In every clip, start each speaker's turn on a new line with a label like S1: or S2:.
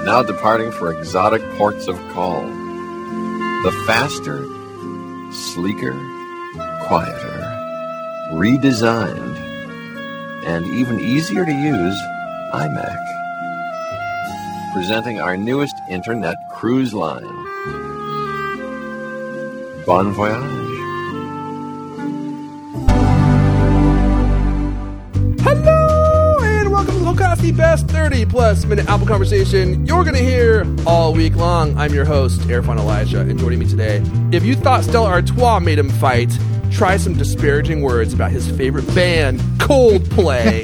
S1: now departing for exotic ports of call. The faster, sleeker, quieter, redesigned, and even easier to use iMac. Presenting our newest internet cruise line. Bon voyage.
S2: Hello, and welcome to the Lokasi Best 30-plus minute Apple conversation you're going to hear all week long. I'm your host, Erfan Elijah, and joining me today, if you thought Stella Artois made him fight, try some disparaging words about his favorite band, Coldplay.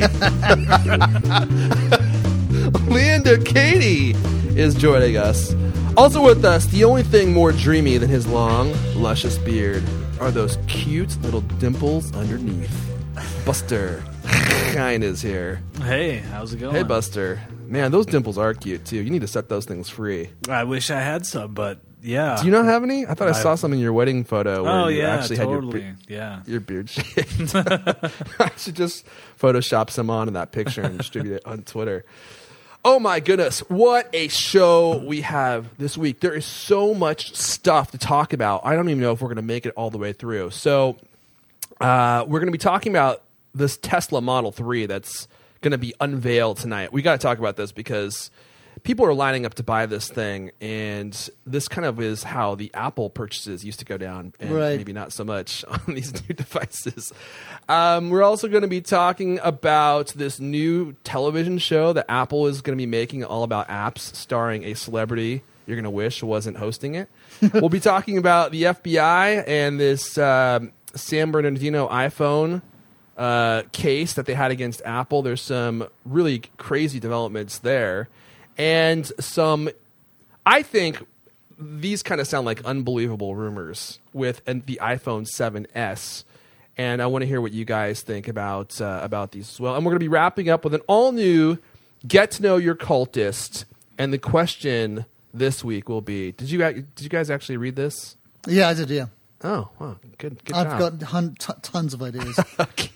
S2: Leander Katie is joining us. Also with us, the only thing more dreamy than his long, luscious beard are those cute little dimples underneath. Buster Kine is here.
S3: Hey, how's it going?
S2: Hey, Buster. Man, those dimples are cute, too. You need to set those things free.
S3: I wish I had some, but yeah.
S2: Do you not have any? I thought I saw some in your wedding photo where you actually
S3: totally.
S2: had your beard shaved. I should just Photoshop some on in that picture and distribute it on Twitter. Oh my goodness, what a show we have this week. There is so much stuff to talk about. I don't even know if we're going to make it all the way through. So we're going to be talking about this Tesla Model 3 that's going to be unveiled tonight. We got to talk about this because people are lining up to buy this thing, and this kind of is how the Apple purchases used to go down, and maybe not so much on these new devices. We're also going to be talking about this new television show that Apple is going to be making, all about apps, starring a celebrity you're going to wish wasn't hosting it. We'll be talking about the FBI and this San Bernardino iPhone case that they had against Apple. There's some really crazy developments there. And I think these kind of sound like unbelievable rumors with the iPhone 7S. And I want to hear what you guys think about these as well. And we're going to be wrapping up with an all-new Get to Know Your Cultist. And the question this week will be, did you guys actually read this?
S4: Yeah, I did, yeah.
S2: Oh, wow. Good
S4: I've
S2: job.
S4: got tons of ideas.
S2: Okay.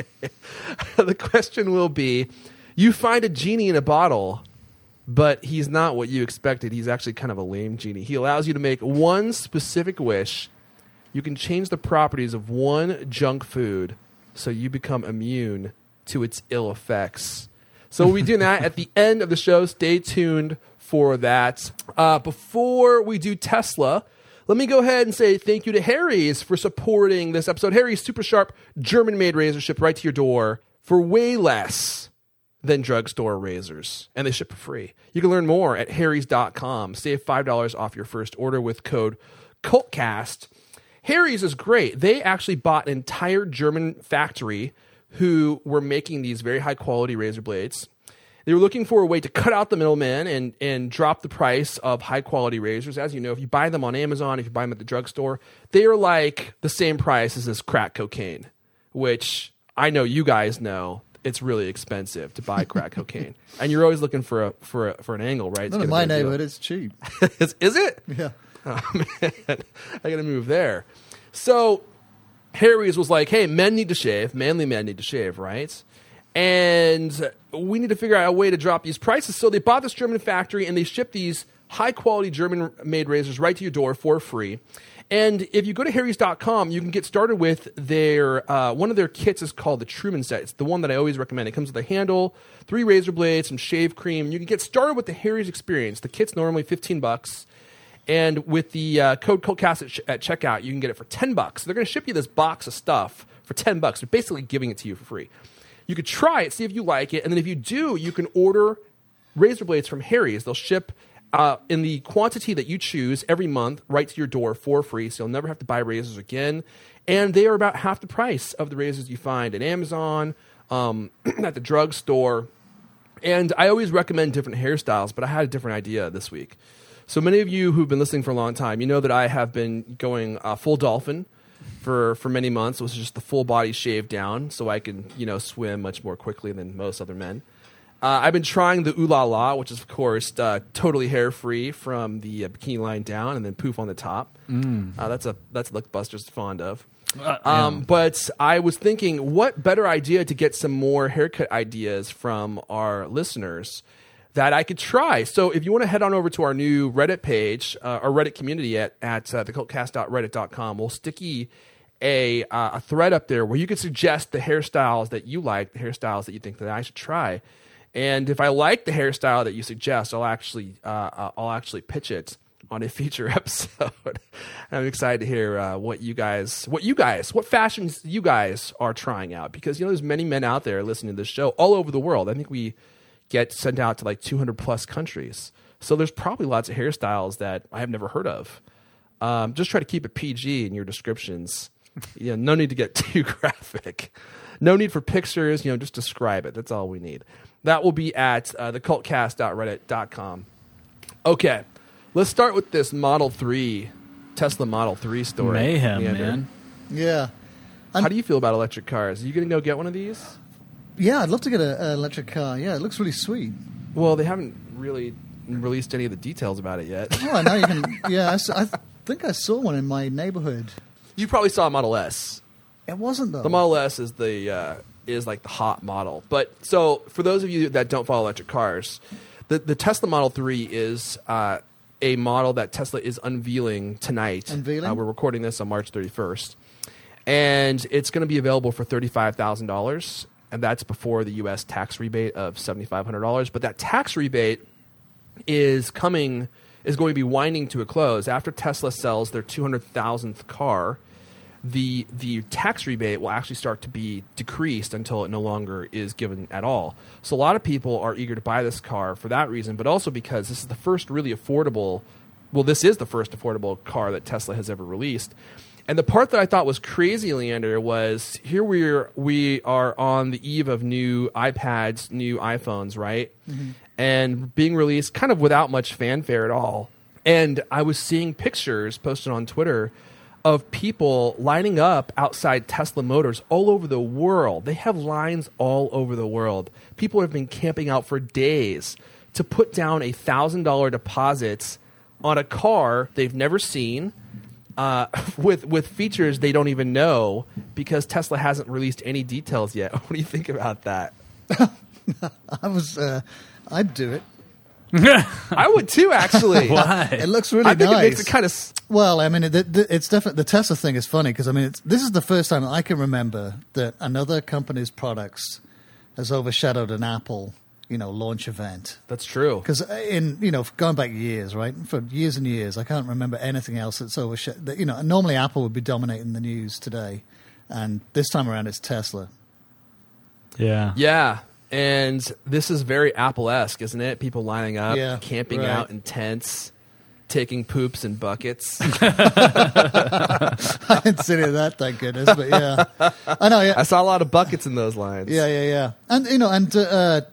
S2: The question will be, you find a genie in a bottle, but he's not what you expected. He's actually kind of a lame genie. He allows you to make one specific wish. You can change the properties of one junk food so you become immune to its ill effects. So we'll be doing that at the end of the show. Stay tuned for that. Before we do Tesla, let me go ahead and say thank you to Harry's for supporting this episode. Harry's super sharp German-made razors ship right to your door for way less than drugstore razors, and they ship for free. You can learn more at harrys.com. Save $5 off your first order with code CULTCAST. Harry's is great. They actually bought an entire German factory who were making these very high-quality razor blades. They were looking for a way to cut out the middleman and drop the price of high-quality razors. As you know, if you buy them on Amazon, if you buy them at the drugstore, they are like the same price as this crack cocaine, which I know you guys know it's really expensive to buy crack cocaine. And you're always looking for an angle, right?
S4: Not in my neighborhood, it's cheap.
S2: Is it?
S4: Yeah.
S2: Oh, man. I got to move there. So Harry's was like, hey, men need to shave. Manly men need to shave, right? And we need to figure out a way to drop these prices. So they bought this German factory, and they ship these high-quality German-made razors right to your door for free. And if you go to harrys.com, you can get started with their one of their kits is called the Truman Set. It's the one that I always recommend. It comes with a handle, 3 razor blades, some shave cream. You can get started with the Harry's experience. The kit's normally $15. And with the code CULTCAST at checkout, you can get it for $10. So they're going to ship you this box of stuff for $10. They're basically giving it to you for free. You could try it, see if you like it, and then if you do, you can order razor blades from Harry's. They'll ship in the quantity that you choose every month right to your door for free, so you'll never have to buy razors again. And they are about half the price of the razors you find at Amazon, at the drugstore. And I always recommend different hairstyles, but I had a different idea this week. So many of you who've been listening for a long time, you know that I have been going full dolphin for many months. It was just the full body shaved down so I can, swim much more quickly than most other men. I've been trying the Ooh La La, which is, of course, totally hair-free from the bikini line down and then poof on the top. That's a look Buster's fond of. But I was thinking, what better idea to get some more haircut ideas from our listeners that I could try. So if you want to head on over to our new Reddit page, our Reddit community at thecultcast.reddit.com, we'll sticky a thread up there where you can suggest the hairstyles that you like, the hairstyles that you think that I should try. And if I like the hairstyle that you suggest, I'll actually pitch it on a feature episode. I'm excited to hear what fashions you guys are trying out, because there's many men out there listening to this show all over the world. I think we get sent out to like 200 plus countries, so there's probably lots of hairstyles that I have never heard of. Just try to keep it PG in your descriptions. No need to get too graphic. No need for pictures. Just describe it. That's all we need. That will be at thecultcast.reddit.com. Okay. Let's start with this Tesla Model 3 story.
S3: Mayhem,
S2: Leander.
S3: man.
S4: Yeah.
S2: How do you feel about electric cars? Are you going to go get one of these?
S4: Yeah, I'd love to get an electric car. Yeah, it looks really sweet.
S2: Well, they haven't really released any of the details about it yet.
S4: Oh, now you can. Yeah, I think I saw one in my neighborhood.
S2: You probably saw a Model S.
S4: It wasn't, though.
S2: The Model S is like the hot model. But so for those of you that don't follow electric cars, the Tesla Model 3 is a model that Tesla is unveiling tonight.
S4: Unveiling?
S2: We're recording this on March 31st. And it's going to be available for $35,000. And that's before the U.S. tax rebate of $7,500. But that tax rebate is going to be winding to a close. After Tesla sells their 200,000th car, the tax rebate will actually start to be decreased until it no longer is given at all. So a lot of people are eager to buy this car for that reason, but also because this is the first really affordable, this is the first affordable car that Tesla has ever released. And the part that I thought was crazy, Leander, was here we are on the eve of new iPads, new iPhones, right? Mm-hmm. And being released kind of without much fanfare at all. And I was seeing pictures posted on Twitter of people lining up outside Tesla Motors all over the world. They have lines all over the world. People have been camping out for days to put down $1,000 deposits on a car they've never seen, with features they don't even know, because Tesla hasn't released any details yet. What do you think about that?
S4: I'd do it.
S2: I would too, actually.
S3: Why?
S4: It looks really
S2: I think
S4: nice.
S2: it makes it kind of.
S4: Well, I mean, it's definitely the Tesla thing is funny because this is the first time I can remember that another company's products has overshadowed an Apple, launch event.
S2: That's true.
S4: Because going back years, right, for years and years, I can't remember anything else that's overshadowed. Normally Apple would be dominating the news today, and this time around it's Tesla.
S3: Yeah.
S2: Yeah. And this is very Apple-esque, isn't it? People lining up, camping
S4: right.
S2: out in tents, taking poops in buckets.
S4: I didn't see any of that, thank goodness. But yeah, I know. Yeah,
S2: I saw a lot of buckets in those lines.
S4: Yeah. And the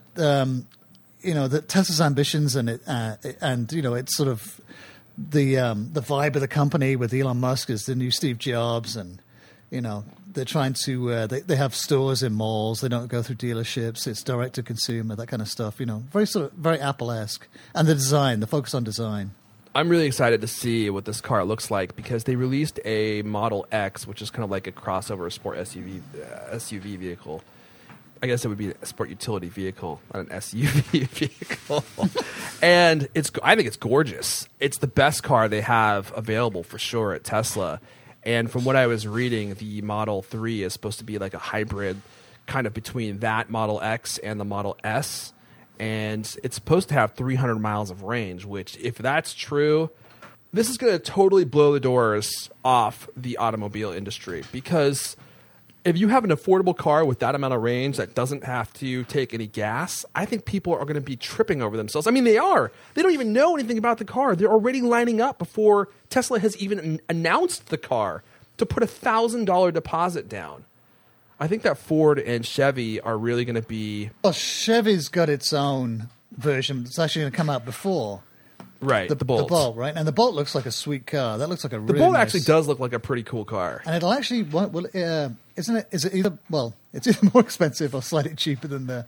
S4: Tesla's ambitions and it's sort of the vibe of the company with Elon Musk as the new Steve Jobs, and they're trying to they have stores in malls. They don't go through dealerships. It's direct to consumer, that kind of stuff. Very Apple-esque, and the focus on design.
S2: I'm really excited to see what this car looks like, because they released a Model X, which is kind of like a crossover sport SUV vehicle. I guess it would be a sport utility vehicle, not an SUV vehicle. And I think it's gorgeous. It's the best car they have available for sure at Tesla. And from what I was reading, the Model 3 is supposed to be like a hybrid kind of between that Model X and the Model S. And it's supposed to have 300 miles of range, which, if that's true, this is going to totally blow the doors off the automobile industry. Because if you have an affordable car with that amount of range that doesn't have to take any gas, I think people are going to be tripping over themselves. I mean, they are. They don't even know anything about the car. They're already lining up before Tesla has even announced the car to put $1,000 deposit down. I think that Ford and Chevy are really going to be...
S4: Well, Chevy's got its own version that's actually going to come out before.
S2: Right, the Bolt.
S4: The Bolt, right? And the Bolt looks like a sweet car. That looks like a really
S2: The Bolt
S4: nice...
S2: actually does look like a pretty cool car.
S4: And it'll actually... isn't it? Is it either... Well, it's either more expensive or slightly cheaper than the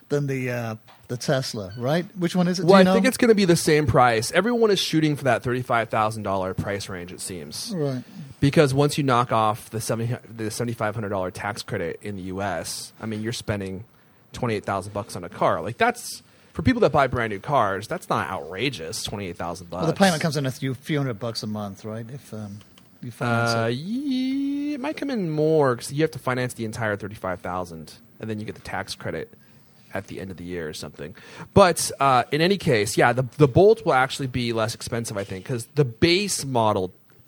S4: Tesla, right? Which one is it?
S2: Well, I think it's going to be the same price. Everyone is shooting for that $35,000 price range, it seems.
S4: Right.
S2: Because once you knock off the $7,500 tax credit in the U.S., I mean, you're spending $28,000 on a car. Like, that's for people that buy brand new cars, that's not outrageous. $28,000.
S4: Well, the payment comes in a few $100 a month, right? If you finance it.
S2: It might come in more because you have to finance the entire $35,000, and then you get the tax credit at the end of the year or something. But in any case, yeah, the Bolt will actually be less expensive, I think, because the base Model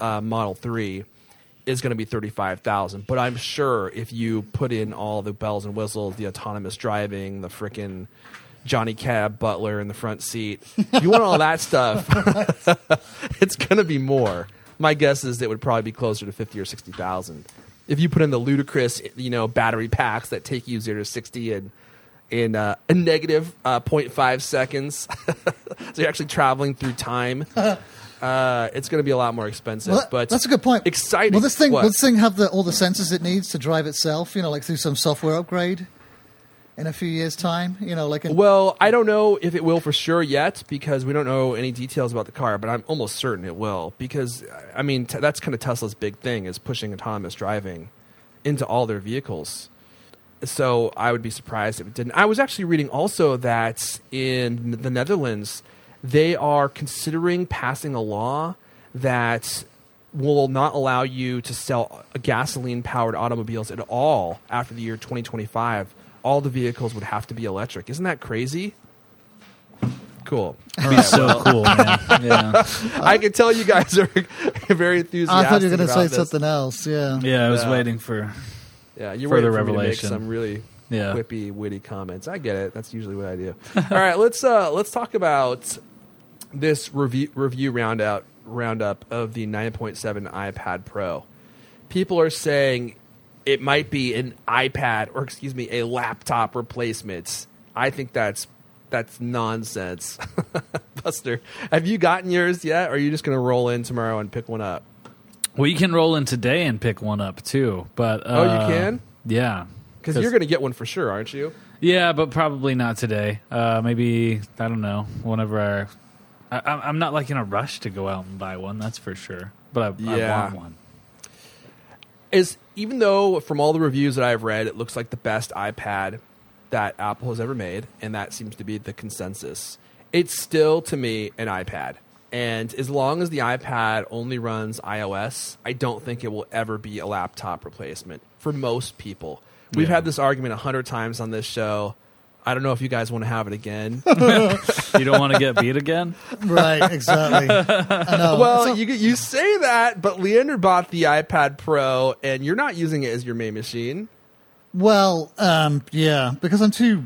S2: 3 is going to be $35,000. But I'm sure if you put in all the bells and whistles, the autonomous driving, the frickin' Johnny Cab Butler in the front seat, you want all that stuff, it's going to be more. My guess is it would probably be closer to $50,000 or $60,000 if you put in the ludicrous, battery packs that take you 0 to 60 in a negative 0.5 seconds. So you're actually traveling through time. It's going to be a lot more expensive.
S4: Well,
S2: but
S4: that's a good point.
S2: Exciting.
S4: Will this thing have all the sensors it needs to drive itself? Like through some software upgrade in a few years' time.
S2: Well, I don't know if it will for sure yet because we don't know any details about the car. But I'm almost certain it will because that's kind of Tesla's big thing is pushing autonomous driving into all their vehicles. So I would be surprised if it didn't. I was actually reading also that in the Netherlands, they are considering passing a law that will not allow you to sell gasoline-powered automobiles at all after the year 2025. All the vehicles would have to be electric. Isn't that crazy? Cool.
S3: That'd be so cool, man. Yeah.
S2: I can tell you guys are very enthusiastic.
S4: I thought you were going to say
S2: this.
S4: something else. Yeah.
S3: Yeah, I was waiting for.
S2: Yeah, you're
S3: further
S2: waiting for me to make
S3: revelation.
S2: some really
S3: Yeah.
S2: quippy, witty comments. I get it. That's usually what I do. All right, let's talk about this review roundup of the 9.7 iPad Pro. People are saying it might be an iPad or a laptop replacement. I think that's nonsense. Buster, have you gotten yours yet, or are you just going to roll in tomorrow and pick one up?
S3: Well, you can roll in today and pick one up too, but
S2: you can?
S3: Yeah,
S2: because you're going to get one for sure, aren't you?
S3: Yeah, but probably not today. Maybe I don't know. Whenever I'm not like in a rush to go out and buy one. That's for sure. But I want one.
S2: Even though from all the reviews that I've read, it looks like the best iPad that Apple has ever made, and that seems to be the consensus. It's still, to me, an iPad. And as long as the iPad only runs iOS, I don't think it will ever be a laptop replacement for most people. We've had this argument 100 times on this show. I don't know if you guys want to have it again.
S3: You don't want to get beat again?
S4: Right, exactly. I know.
S2: Well, you say that, but Leander bought the iPad Pro, and you're not using it as your main machine.
S4: Well, yeah, because I'm too,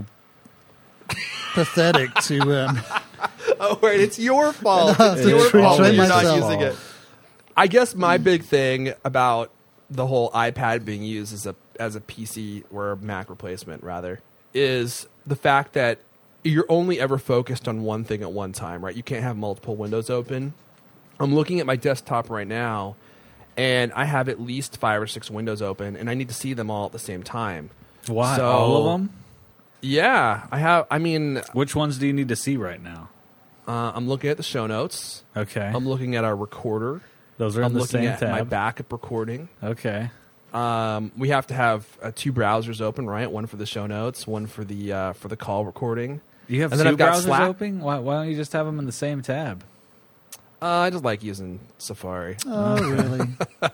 S4: pathetic to...
S2: Oh, wait, it's your fault.
S4: No,
S2: it's your fault that you're not
S4: myself.
S2: using it. I guess my big thing about the whole iPad being used as a PC or a Mac replacement, rather, is the fact that you're only ever focused on one thing at one time, right? You can't have multiple windows open. I'm looking at my desktop right now, and I have at least 5 or 6 windows open, and I need to see them all at the same time.
S3: Why?
S2: So,
S3: all of them?
S2: Yeah, I have. I mean,
S3: which ones do you need to see right now?
S2: I'm looking at the show notes.
S3: Okay.
S2: I'm looking at our recorder.
S3: Those are in the same tab.
S2: I'm looking at my backup recording.
S3: Okay.
S2: We have to have 2 browsers open, right? One for the show notes, one for the call recording.
S3: You have
S2: and
S3: 2
S2: then I've got
S3: browsers
S2: Slack.
S3: open? Why don't you just have them in the same tab?
S2: I just like using Safari.
S4: Oh, really?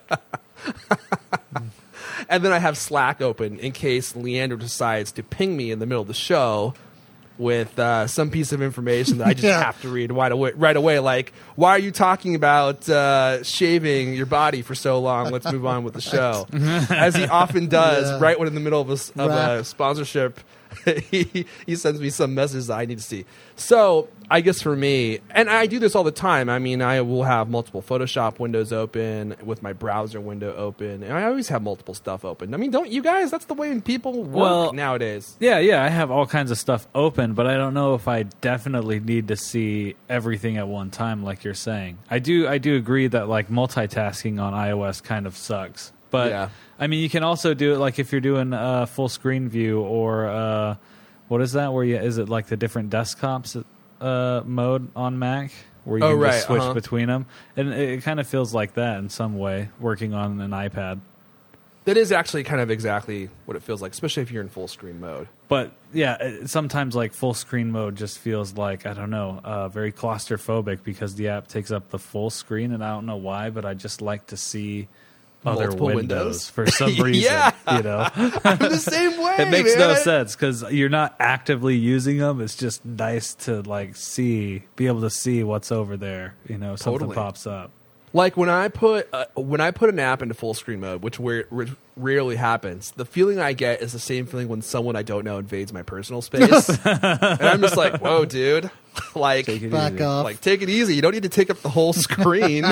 S2: And then I have Slack open in case Leander decides to ping me in the middle of the show with some piece of information that I just have to read right away. Like, why are you talking about shaving your body for so long? Let's move on with the show. As he often does, right when in the middle of a sponsorship, he sends me some message that I need to see. So I guess for me, and I do this all the time, I mean, I will have multiple Photoshop windows open with my browser window open, and I always have multiple stuff open. I mean, don't you guys? That's the way people work nowadays.
S3: Yeah, I have all kinds of stuff open, but I don't know if I definitely need to see everything at one time like you're saying. I do agree that like multitasking on iOS kind of sucks. But I mean, you can also do it like if you're doing a full screen view or what is that? Is it like the different desktops mode on Mac where you can just switch between them? And it kind of feels like that in some way, working on an iPad.
S2: That is actually kind of exactly what it feels like, especially if you're in full screen mode.
S3: But yeah, sometimes like full screen mode just feels like, I don't know, very claustrophobic because the app takes up the full screen, and I don't know why, but I just like to see other
S2: Multiple
S3: windows for some reason.
S2: Yeah.
S3: You know,
S2: I'm the same way.
S3: it makes
S2: man.
S3: no sense because you're not actively using them. It's just nice to like be able to see what's over there. You know, something
S2: Totally.
S3: pops up.
S2: Like when I put an app into full screen mode, which rarely happens, the feeling I get is the same feeling when someone I don't know invades my personal space, and I'm just like, "Whoa, dude! Like,
S3: Take it
S4: Back
S3: easy.
S4: off.
S2: like take it easy. You don't need to take up the whole screen."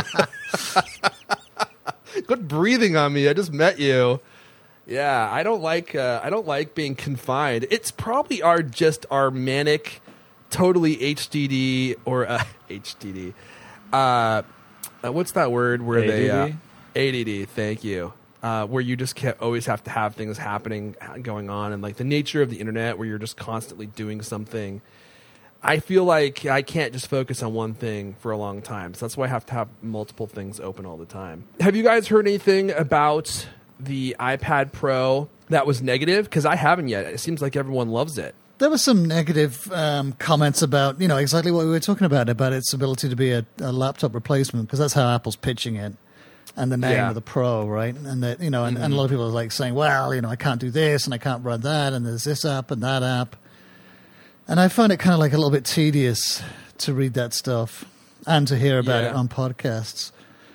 S2: Quit breathing on me. I just met you. Yeah, I don't like being confined. It's probably our manic, totally HDD or HDD. What's that word where
S3: ADD?
S2: they ADD? Thank you. Where you just always have to have things going on, and like the nature of the internet, where you're just constantly doing something. I feel like I can't just focus on one thing for a long time, so that's why I have to have multiple things open all the time. Have you guys heard anything about the iPad Pro that was negative? Because I haven't yet. It seems like everyone loves it.
S4: There were some negative comments about, exactly what we were talking about its ability to be a laptop replacement, because that's how Apple's pitching it, and the name of the Pro, right? And that, and a lot of people are like saying, well, I can't do this and I can't run that, and there's this app and that app. And I find it kind of like a little bit tedious to read that stuff and to hear about it on podcasts.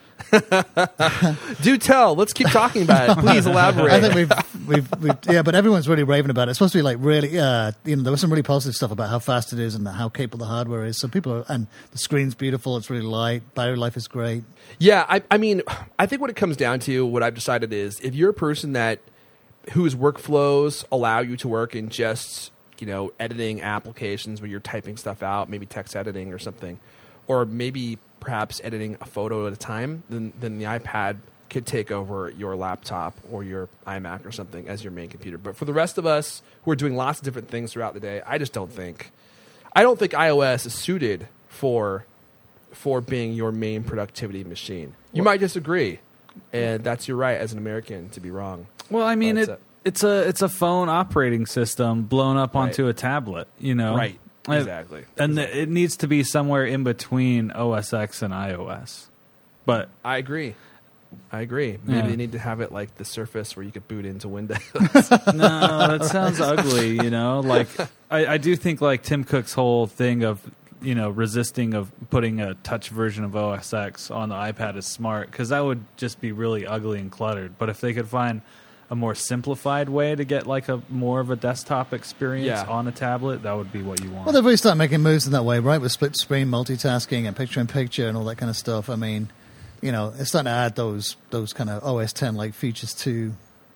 S2: Do tell. Let's keep talking about it. Please elaborate.
S4: I think we've but everyone's really raving about it. It's supposed to be like really, there was some really positive stuff about how fast it is and how capable the hardware is. So and the screen's beautiful. It's really light. Battery life is great.
S2: Yeah, I mean, I think what it comes down to, what I've decided is, if you're a person whose workflows allow you to work in just, editing applications where you're typing stuff out, maybe text editing or something, or maybe perhaps editing a photo at a time, then the iPad could take over your laptop or your iMac or something as your main computer. But for the rest of us who are doing lots of different things throughout the day, I don't think iOS is suited for being your main productivity machine. You might disagree, and that's your right as an American to be wrong.
S3: Well, I mean, it's a phone operating system blown up onto
S2: Right.
S3: a tablet, Right.
S2: Exactly.
S3: And it needs to be somewhere in between OS X and iOS. But
S2: I agree. Maybe
S3: Yeah.
S2: they need to have it like the Surface where you could boot into Windows.
S3: no, that sounds ugly, Like, I do think, like, Tim Cook's whole thing of, resisting of putting a touch version of OS X on the iPad is smart, because that would just be really ugly and cluttered. But if they could find a more simplified way to get like a more of a desktop experience on a tablet, that would be what you want.
S4: Well, they've really started making moves in that way, right? With split screen multitasking and picture-in-picture and all that kind of stuff. I mean, it's starting to add those kind of OS X like features to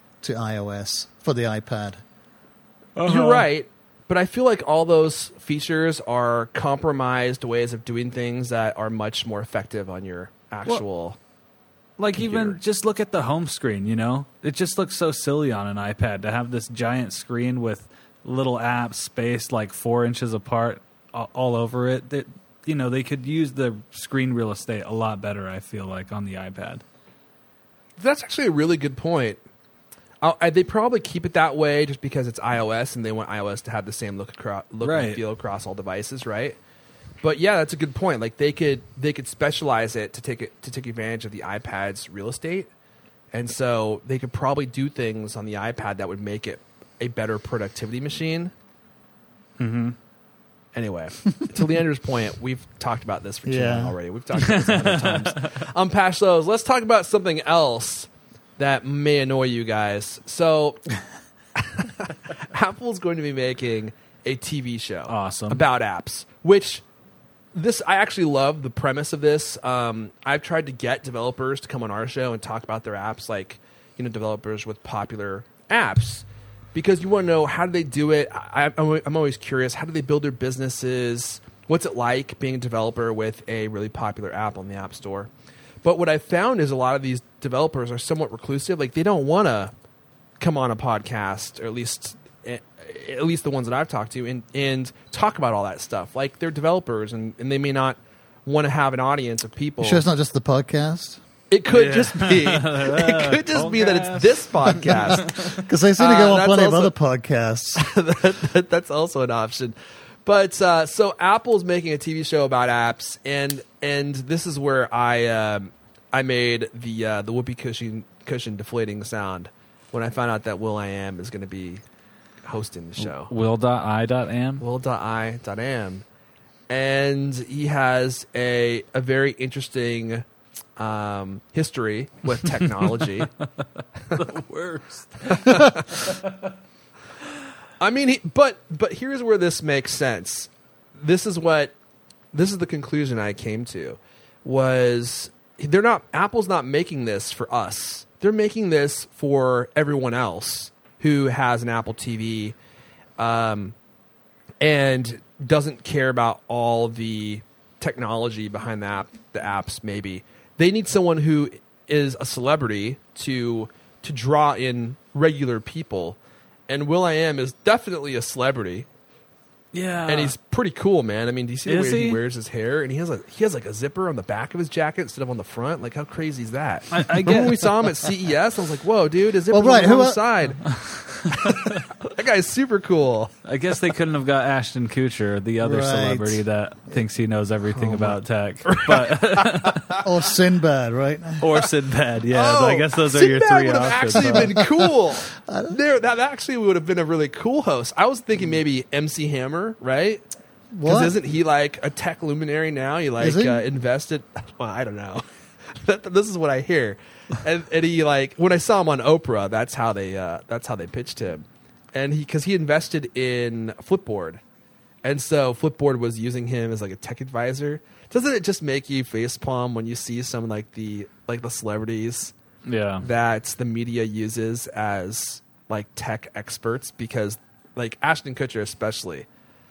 S4: iOS for the iPad.
S2: You're right, but I feel like all those features are compromised ways of doing things that are much more effective on your actual.
S3: Like,
S2: computer.
S3: even just look at the home screen, It just looks so silly on an iPad to have this giant screen with little apps spaced like 4 inches apart all over it. That, they could use the screen real estate a lot better, I feel like, on the iPad.
S2: That's actually a really good point. They probably keep it that way just because it's iOS and they want iOS to have the same look and feel across all devices, right? But yeah, that's a good point. Like they could specialize it to take advantage of the iPad's real estate, and so they could probably do things on the iPad that would make it a better productivity machine. Mm-hmm. Anyway, to Leander's point, we've talked about this for too long already. We've talked about this 100 times. Past those, let's talk about something else that may annoy you guys. So, Apple's going to be making a TV show about apps, which I actually love the premise of this. I've tried to get developers to come on our show and talk about their apps, like developers with popular apps, because you want to know, how do they do it? I'm always curious. How do they build their businesses? What's it like being a developer with a really popular app on the App Store? But what I've found is a lot of these developers are somewhat reclusive. Like, they don't want to come on a podcast, or at least the ones that I've talked to, and talk about all that stuff. Like, they're developers, and they may not want to have an audience of people.
S4: You sure it's not just the podcast?
S2: It could just be. It could just be that it's this podcast.
S4: Because they seem to go on
S2: that's
S4: plenty of
S2: also-
S4: other podcasts.
S2: That's also an option. But so Apple's making a TV show about apps, and this is where I made the whoopee cushion deflating sound when I found out that Will.i.am is going to be hosting the show.
S3: Will.i.am?
S2: Will.i.am. And he has a very interesting history with technology.
S3: The worst.
S2: I mean, but here's where this makes sense. This is the conclusion I came to, was Apple's not making this for us. They're making this for everyone else who has an Apple TV, and doesn't care about all the technology behind the apps. Maybe they need someone who is a celebrity to draw in regular people. And Will.i.am is definitely a celebrity,
S3: Yeah.
S2: and he's pretty cool, man. I mean, do you see the
S3: Is
S2: way he
S3: he?
S2: wears his hair? And he has like a zipper on the back of his jacket instead of on the front. Like, how crazy is that?
S3: I
S2: Remember
S3: get
S2: when we saw him at CES? I was like, whoa, dude, his zipper's
S4: Well, right,
S2: on the
S4: who
S2: other
S4: el-
S2: side. That guy's super cool.
S3: I guess they couldn't have got Ashton Kutcher, the other
S4: Right.
S3: celebrity that thinks he knows everything about tech, but
S4: Or Sinbad, right?
S3: or Sinbad. Yeah,
S2: Oh,
S3: I guess those are your
S2: Sinbad
S3: three
S2: would have
S3: options.
S2: actually been cool. That actually would have been a really cool host. I was thinking maybe MC Hammer, right? Because
S4: What?
S2: isn't he like a tech luminary now? He like
S4: Is he?
S2: invested. Well, I don't know. This is what I hear, and he like when I saw him on Oprah, that's how they pitched him, and because he invested in Flipboard, and so Flipboard was using him as like a tech advisor. Doesn't it just make you facepalm when you see some like the celebrities
S3: Yeah.
S2: that the media uses as like tech experts? Because like Ashton Kutcher especially.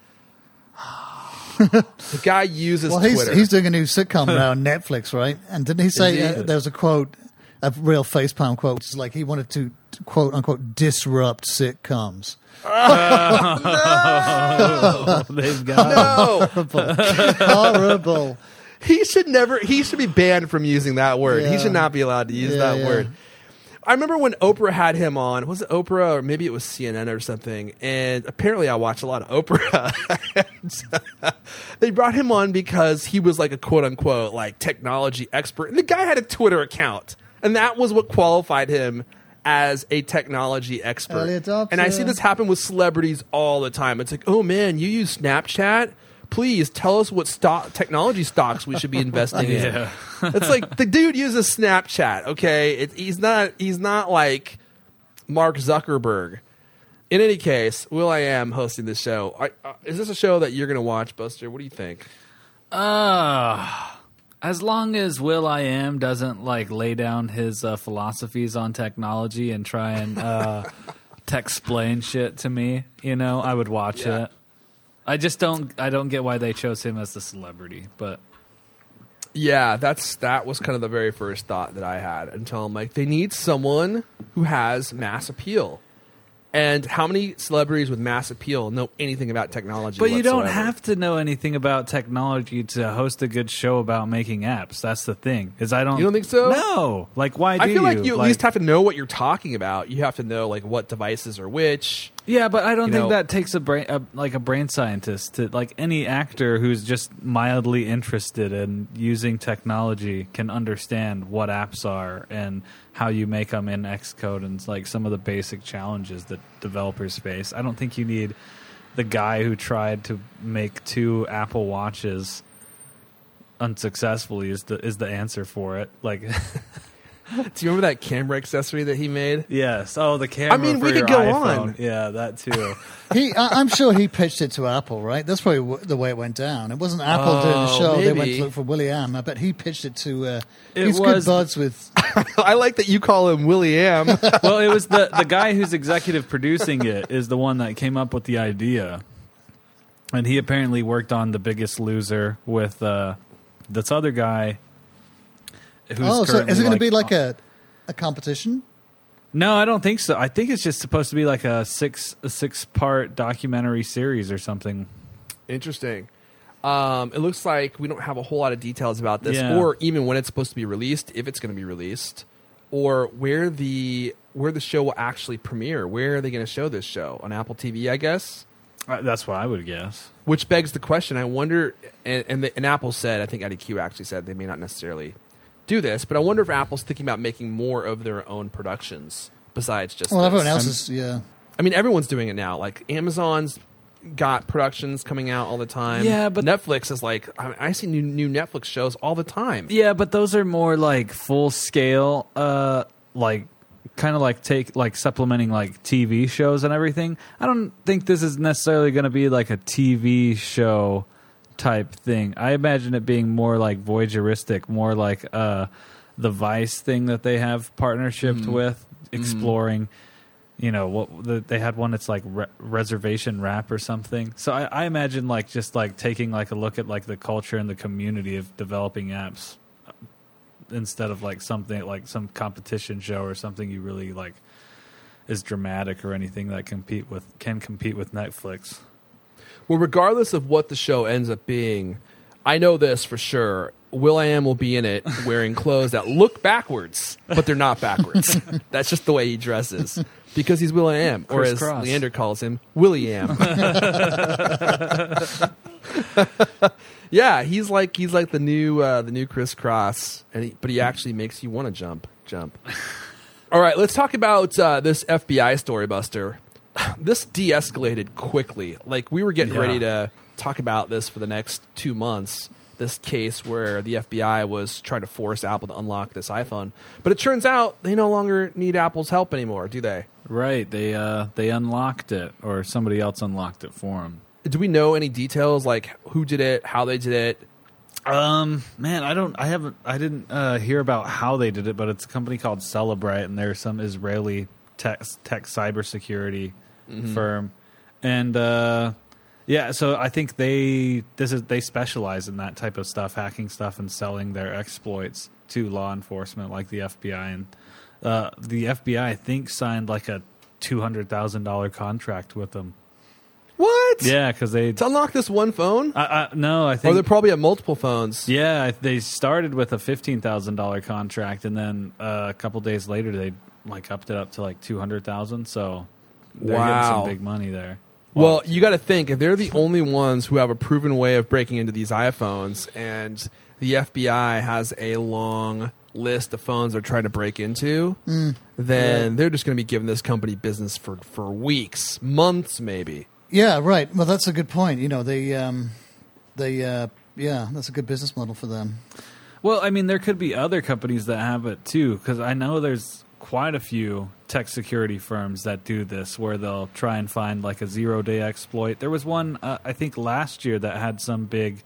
S2: The guy uses
S4: Well,
S2: Twitter.
S4: he's doing a new sitcom now on Netflix, right? And didn't he say
S2: he?
S4: there was a quote, a real facepalm quote, which is like he wanted to quote unquote disrupt sitcoms.
S3: They've got
S2: no,
S4: Horrible.
S2: he should be banned from using that word. He
S4: Yeah.
S2: should not be allowed to use
S4: Yeah,
S2: that
S4: yeah.
S2: word. I remember when Oprah had him on. Was it Oprah or maybe it was CNN or something? And apparently I watch a lot of Oprah. And they brought him on because he was like a quote unquote like technology expert. And the guy had a Twitter account. And that was what qualified him as a technology expert.
S4: Early adopter.
S2: And I see this happen with celebrities all the time. It's like, oh man, you use Snapchat? Please tell us what technology stocks we should be investing in.
S3: Yeah.
S2: It's like the dude uses Snapchat. Okay, he's not like Mark Zuckerberg. In any case, Will.i.am hosting this show. Is this a show that you're going to watch, Buster? What do you think?
S3: As long as Will.i.am doesn't like lay down his philosophies on technology and try and tech-splain shit to me, I would watch
S2: Yeah.
S3: it. I don't get why they chose him as the celebrity, but
S2: Yeah, that was kind of the very first thought that I had until I'm like, they need someone who has mass appeal. And how many celebrities with mass appeal know anything about technology?
S3: But you don't
S2: whatsoever?
S3: have to know anything about technology to host a good show about making apps. That's the thing.
S2: You don't think so?
S3: No. Like, why do
S2: I feel like
S3: you?
S2: you at least have to know what you're talking about. You have to know like what devices are which.
S3: Yeah, but I don't
S2: You
S3: think
S2: know-
S3: that takes a brain scientist to like any actor who's just mildly interested in using technology can understand what apps are and how you make them in Xcode and like some of the basic challenges that developers face. I don't think you need the guy who tried to make 2 Apple Watches unsuccessfully is the answer for it. Like,
S2: Do you remember that camera accessory that he made?
S3: yes, the camera.
S2: I mean,
S3: for
S2: we could
S3: your
S2: go
S3: iPhone.
S2: on.
S3: Yeah, that too.
S4: I'm sure he pitched it to Apple, right? That's probably the way it went down. It wasn't Apple doing the show. They went
S2: maybe.
S4: to look for Will.i.am. I bet he pitched it to.
S3: It
S4: He's
S3: was-
S4: good buds with.
S2: I like that you call him Will.i.am.
S3: Well, it was the guy who's executive producing it is the one that came up with the idea, and he apparently worked on The Biggest Loser with this other guy. Who's
S4: So
S3: currently,
S4: is it going to be like a competition?
S3: No, I don't think so. I think it's just supposed to be like a six part documentary series or something.
S2: Interesting. It looks like we don't have a whole lot of details about this,
S3: Yeah.
S2: or even when it's supposed to be released, if it's going to be released, or where the show will actually premiere. Where are they going to show this show? On Apple TV, I guess.
S3: That's what I would guess.
S2: Which begs the question. I wonder, and Apple said, I think IDQ actually said they may not necessarily do this, but I wonder if Apple's thinking about making more of their own productions besides just.
S4: Well,
S2: this.
S4: everyone else is, yeah.
S2: I mean, everyone's doing it now. Like Amazon's got productions coming out all the time.
S3: Yeah, but
S2: Netflix is like, I see new Netflix shows all the time.
S3: Yeah, but those are more like full scale, like kind of like supplementing like TV shows and everything. I don't think this is necessarily going to be like a TV show type thing. I imagine it being more like voyeuristic, more like the Vice thing that they have partnershiped with, exploring. You know, they had one that's like reservation rap or something. So I imagine like just like taking like a look at like the culture and the community of developing apps instead of like something like some competition show or something you really like is dramatic or anything that can compete with Netflix.
S2: Well, regardless of what the show ends up being, I know this for sure. Will.i.am will be in it wearing clothes that look backwards, but they're not backwards. That's just the way he dresses. Because he's Will.i.am, or as
S3: Criss-cross.
S2: Leander calls him, William. Yeah, he's like the new Criss-cross, but he actually makes you want to jump. All right, let's talk about this FBI story, Buster. This de-escalated quickly. Like we were getting ready to talk about this for the next 2 months. This case where the FBI was trying to force Apple to unlock this iPhone, but it turns out they no longer need Apple's help anymore, do they?
S3: Right, they unlocked it, or somebody else unlocked it for them.
S2: Do we know any details, like who did it, how they did it?
S3: Man, I didn't hear about how they did it, but it's a company called Celebrite, and they're some Israeli tech cybersecurity firm, and yeah, so I think they specialize in that type of stuff, hacking stuff and selling their exploits to law enforcement like the FBI. And the FBI, I think, signed like a $200,000 contract with them.
S2: What?
S3: Yeah, because they
S2: To unlock this one phone?
S3: no, I
S2: Or
S3: think
S2: they probably have multiple phones.
S3: yeah, they started with a $15,000 contract, and then a couple days later they like upped it up to like $200,000. So they're getting
S2: Wow.
S3: some big money there.
S2: Well, you got to think, if they're the only ones who have a proven way of breaking into these iPhones, and the FBI has a long list of phones they're trying to break into, then they're just going to be giving this company business for weeks, months, maybe.
S4: Yeah, right. Well, that's a good point. You know, yeah, that's a good business model for them.
S3: Well, I mean, there could be other companies that have it too, because I know there's quite a few tech security firms that do this, where they'll try and find like a 0-day exploit. There was one, I think, last year that had some big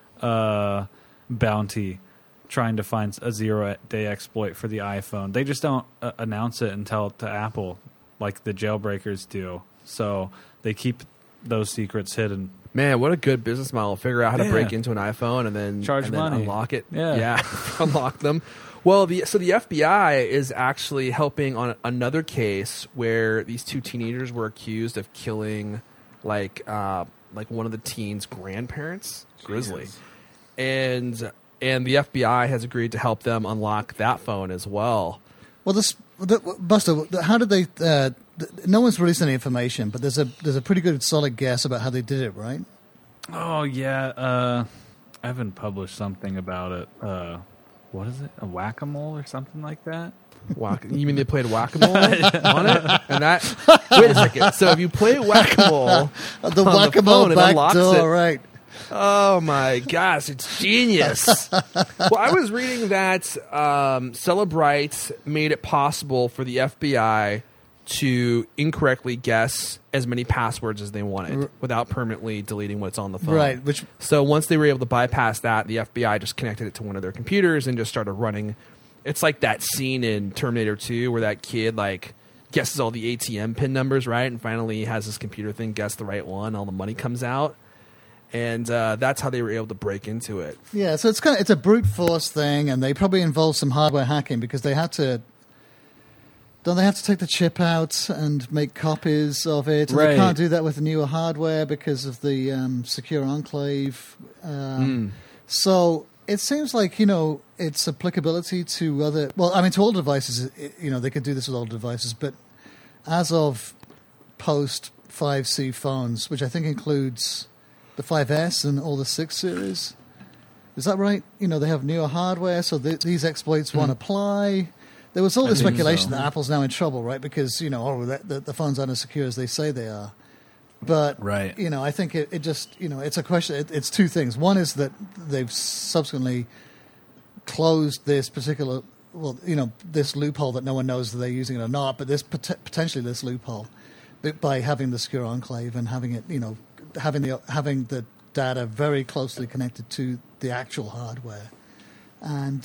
S3: bounty trying to find a 0-day exploit for the iPhone. They just don't announce it and tell it to Apple like the jailbreakers do. So they keep those secrets hidden.
S2: Man, what a good business model. Figure out how to
S3: Yeah.
S2: break into an iPhone and then
S3: Charge
S2: and then
S3: money.
S2: unlock it.
S3: Yeah.
S2: Unlock them. Well, the FBI is actually helping on another case where these two teenagers were accused of killing like one of the teens' grandparents, Grizzly. And the FBI has agreed to help them unlock that phone as well.
S4: Well, Buster, how did they? No one's released any information, but there's a pretty good solid guess about how they did it, right?
S3: Oh, yeah. Evan published something about it. What is it? A whack-a-mole or something like that?
S2: You mean they played whack-a-mole on it? And that. Wait a second. So if you play whack-a-mole,
S4: The
S2: on
S4: whack-a-mole
S2: phone, it
S4: back
S2: unlocks
S4: door,
S2: it.
S4: right?
S2: Oh my gosh, it's genius. Well, I was reading that Celebrite made it possible for the FBI to incorrectly guess as many passwords as they wanted without permanently deleting what's on the phone.
S4: Right, which
S2: So once they were able to bypass that, the FBI just connected it to one of their computers and just started running. It's like that scene in Terminator 2 where that kid like guesses all the ATM PIN numbers, right? And finally has his computer thing guess the right one. All the money comes out. And that's how they were able to break into it.
S4: yeah, so it's a brute force thing, and they probably involved some hardware hacking because they had to don't they have to take the chip out and make copies of it? And
S3: Right.
S4: they can't do that with the newer hardware because of the Secure Enclave. So it seems like, its applicability to other... Well, I mean, to all devices, they could do this with all devices, but as of post-5C phones, which I think includes the 5S and all the 6 series... Is that right? They have newer hardware, so these exploits won't apply. There was all this speculation that Apple's now in trouble, right? Because, the phones aren't as secure as they say they are. But,
S3: Right.
S4: I think it just, it's a question. It's two things. One is that they've subsequently closed this particular, this loophole that no one knows that they're using it or not, but this potentially this loophole by having the Secure Enclave and having it, having the data very closely connected to the actual hardware, and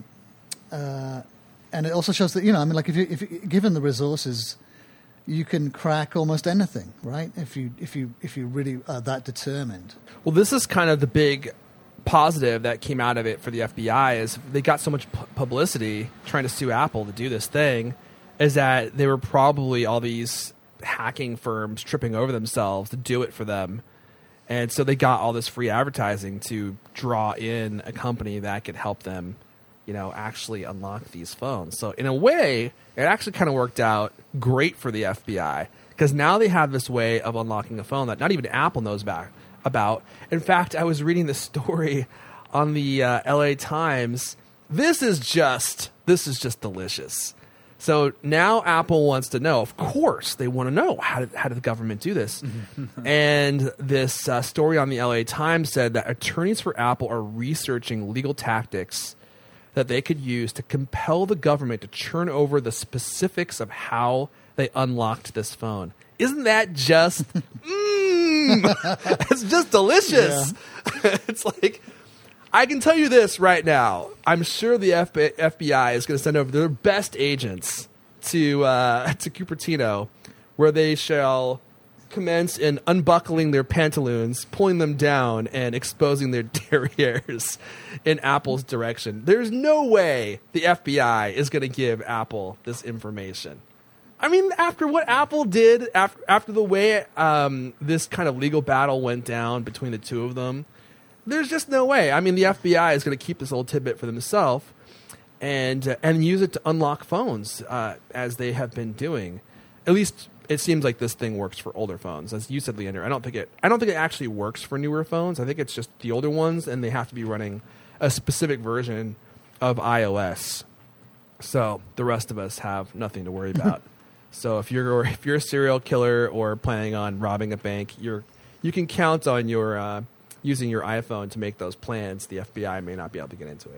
S4: it also shows that if you given the resources, you can crack almost anything, right? If you really are that determined.
S2: Well, this is kind of the big positive that came out of it for the FBI is they got so much publicity trying to sue Apple to do this thing, is that they were probably all these hacking firms tripping over themselves to do it for them. And so they got all this free advertising to draw in a company that could help them, actually unlock these phones. So in a way, it actually kind of worked out great for the FBI because now they have this way of unlocking a phone that not even Apple knows about. In fact, I was reading this story on the LA Times. This is just delicious. So now Apple wants to know. Of course, they want to know how did the government do this. And this story on the LA Times said that attorneys for Apple are researching legal tactics that they could use to compel the government to turn over the specifics of how they unlocked this phone. Isn't that just... it's just delicious. Yeah. It's like... I can tell you this right now. I'm sure the FBI is going to send over their best agents to Cupertino, where they shall commence in unbuckling their pantaloons, pulling them down, and exposing their derrieres in Apple's direction. There's no way the FBI is going to give Apple this information. I mean, after what Apple did, after the way this kind of legal battle went down between the two of them, there's just no way. I mean, the FBI is going to keep this little tidbit for themselves and use it to unlock phones, as they have been doing. At least it seems like this thing works for older phones, as you said, Leander. I don't think it actually works for newer phones. I think it's just the older ones, and they have to be running a specific version of iOS. So the rest of us have nothing to worry about. So if you're a serial killer or planning on robbing a bank, you can count on your using your iPhone to make those plans. The FBI may not be able to get into it.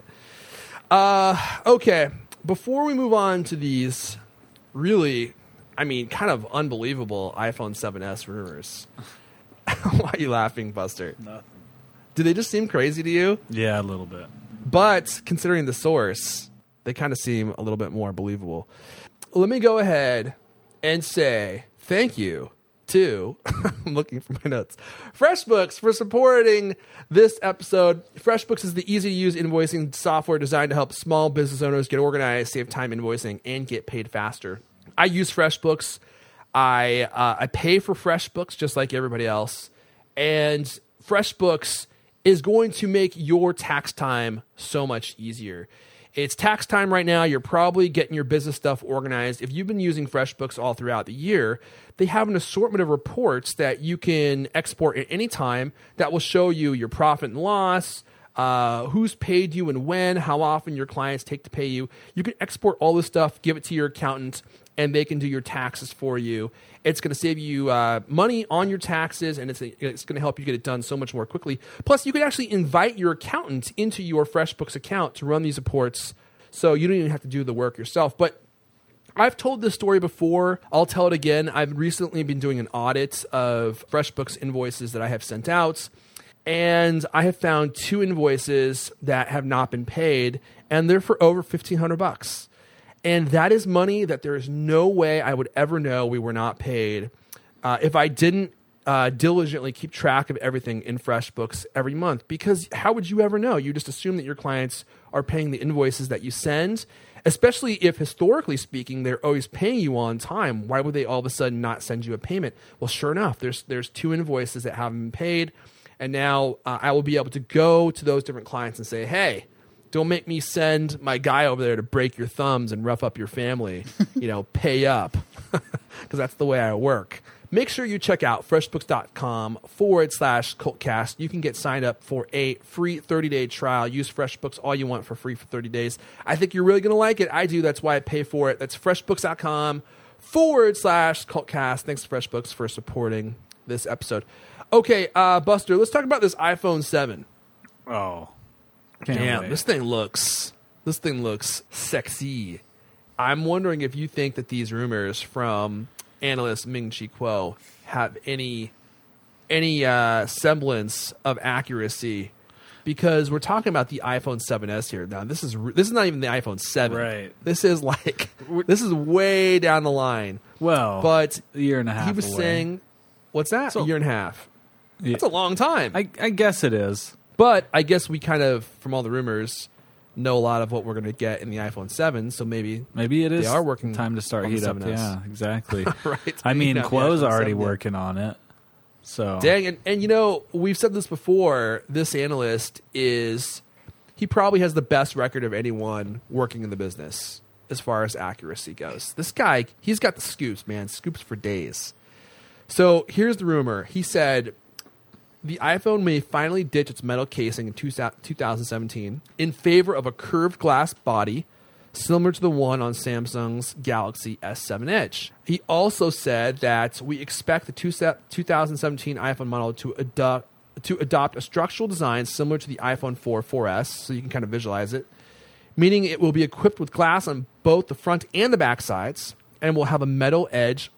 S2: Okay, before we move on to these really, kind of unbelievable iPhone 7S rumors. Why are you laughing, Buster?
S3: Nothing.
S2: Do they just seem crazy to you?
S3: Yeah, a little bit.
S2: But considering the source, they kind of seem a little bit more believable. Let me go ahead and say thank you to, I'm looking for my notes, FreshBooks for supporting this episode. FreshBooks is the easy-to-use invoicing software designed to help small business owners get organized, save time invoicing, and get paid faster. I use FreshBooks. I pay for FreshBooks just like everybody else. And FreshBooks is going to make your tax time so much easier. It's tax time right now. You're probably getting your business stuff organized. If you've been using FreshBooks all throughout the year, they have an assortment of reports that you can export at any time that will show you your profit and loss, who's paid you and when, how often your clients take to pay you. You can export all this stuff, give it to your accountant, and they can do your taxes for you. It's going to save you money on your taxes, and it's going to help you get it done so much more quickly. Plus, you can actually invite your accountant into your FreshBooks account to run these reports, so you don't even have to do the work yourself. But I've told this story before. I'll tell it again. I've recently been doing an audit of FreshBooks invoices that I have sent out, and I have found 2 invoices that have not been paid, and they're for over $1,500. And that is money that there is no way I would ever know we were not paid if I didn't diligently keep track of everything in FreshBooks every month. Because how would you ever know? You just assume that your clients are paying the invoices that you send, Especially if, historically speaking, they're always paying you on time. Why would they all of a sudden not send you a payment? Well, sure enough, there's 2 invoices that haven't been paid, and now I will be able to go to those different clients and say, hey, don't make me send my guy over there to break your thumbs and rough up your family. Pay up, because that's the way I work. Make sure you check out freshbooks.com/cultcast. You can get signed up for a free 30-day trial. Use FreshBooks all you want for free for 30 days. I think you're really going to like it. I do. That's why I pay for it. That's freshbooks.com/cultcast. Thanks to FreshBooks for supporting this episode. Okay, Buster, let's talk about this iPhone 7.
S3: Oh,
S2: damn!
S3: wait.
S2: This thing looks sexy. I'm wondering if you think that these rumors from analyst Ming-Chi Kuo have any semblance of accuracy, because we're talking about the iPhone 7s here. Now, this is not even the iPhone 7.
S3: Right.
S2: This is way down the line.
S3: Well,
S2: but
S3: a year and a half.
S2: He was
S3: away.
S2: saying, what's that?
S3: So-
S2: a year and a half.
S3: Yeah.
S2: That's a long time.
S3: I guess it is.
S2: But I guess we kind of, from all the rumors, know a lot of what we're going to get in the iPhone 7. So maybe
S3: it is.
S2: they are working
S3: time to start
S2: on the
S3: heat up.
S2: 7S.
S3: Yeah, exactly.
S2: Right.
S3: I mean,
S2: Yeah, the
S3: Quo's
S2: iPhone
S3: already
S2: 7, yeah.
S3: working on it. So
S2: Dang, and we've said this before. This analyst he probably has the best record of anyone working in the business as far as accuracy goes. This guy, he's got the scoops, man. Scoops for days. So here's the rumor. He said the iPhone may finally ditch its metal casing in 2017 in favor of a curved glass body similar to the one on Samsung's Galaxy S7 Edge. He also said that we expect the 2017 iPhone model to adopt a structural design similar to the iPhone 4S, so you can kind of visualize it, meaning it will be equipped with glass on both the front and the back sides, and will have a metal edge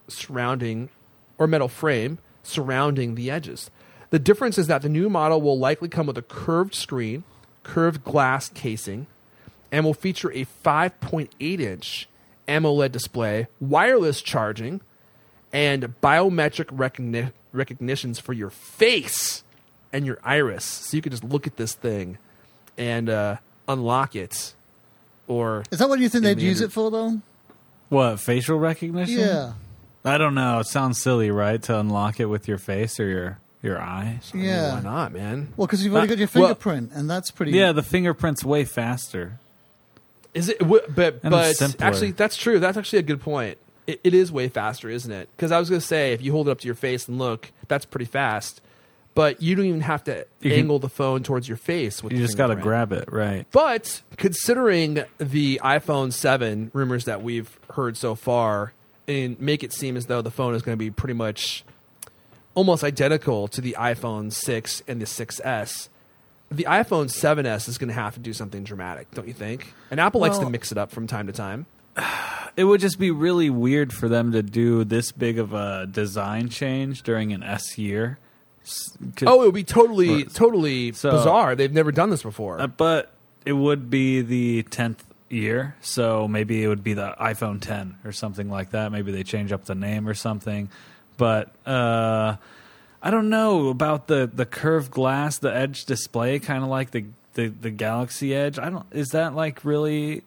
S2: metal frame surrounding the edges. The difference is that the new model will likely come with a curved screen, curved glass casing, and will feature a 5.8-inch AMOLED display, wireless charging, and biometric recognitions for your face and your iris. So you can just look at this thing and unlock it. Or
S4: Is that what you think
S2: in
S4: they'd
S2: the
S4: use
S2: Android-
S4: it for, though?
S3: what, facial recognition?
S4: Yeah.
S3: I don't know. It sounds silly, right? To unlock it with your face or your eye.
S2: I mean,
S4: Yeah.
S2: why not, man?
S4: Well, because you've already got your
S2: well-
S4: fingerprint, and that's pretty...
S3: Yeah, the fingerprint's way faster.
S2: Is it? But
S3: And it's simpler.
S2: actually, that's true. That's actually a good point. It is way faster, isn't it? Because I was going to say, if you hold it up to your face and look, that's pretty fast. But you don't even have to angle the phone towards your face. With
S3: You
S2: the
S3: just got to
S2: fingerprint.
S3: grab it, right?
S2: But considering the iPhone 7 rumors that we've heard so far, and make it seem as though the phone is going to be pretty much almost identical to the iPhone 6 and the 6S, the iPhone 7S is going to have to do something dramatic, don't you think? And Apple likes to
S4: Well-
S2: mix it up from time to time.
S3: It would just be really weird for them to do this big of a design change during an S year.
S2: Oh, it would be totally
S3: So-
S2: bizarre. They've never done this before.
S3: But it would be the 10th year, so maybe it would be the iPhone 10 or something like that. Maybe they change up the name or something. But I don't know about the curved glass, the edge display, kind of like the Galaxy Edge. Is that like really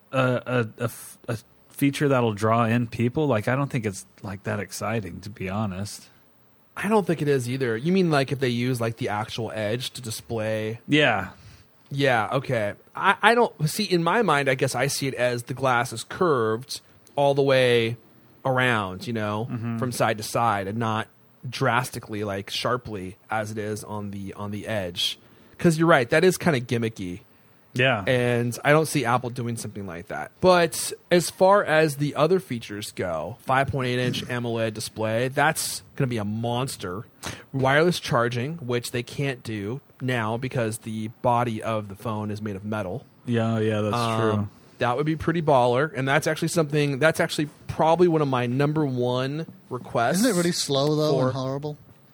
S3: a feature that'll draw in people? Like, I don't think it's like that exciting, to be honest.
S2: I don't think it is either. You mean like if they use like the actual edge to display?
S3: Yeah.
S2: Yeah, okay. I don't see, in my mind, I guess I see it as the glass is curved all the way around, from side to side, and not drastically, like sharply as it is on the edge. Because you're right, that is kind of gimmicky.
S3: Yeah.
S2: And I don't see Apple doing something like that. But as far as the other features go, 5.8-inch AMOLED display, that's going to be a monster. Wireless charging, which they can't do now because the body of the phone is made of metal.
S3: Yeah, that's true.
S2: That would be pretty baller. And that's actually probably one of my number one requests.
S4: Isn't it really slow, though,
S2: for-
S4: and horrible?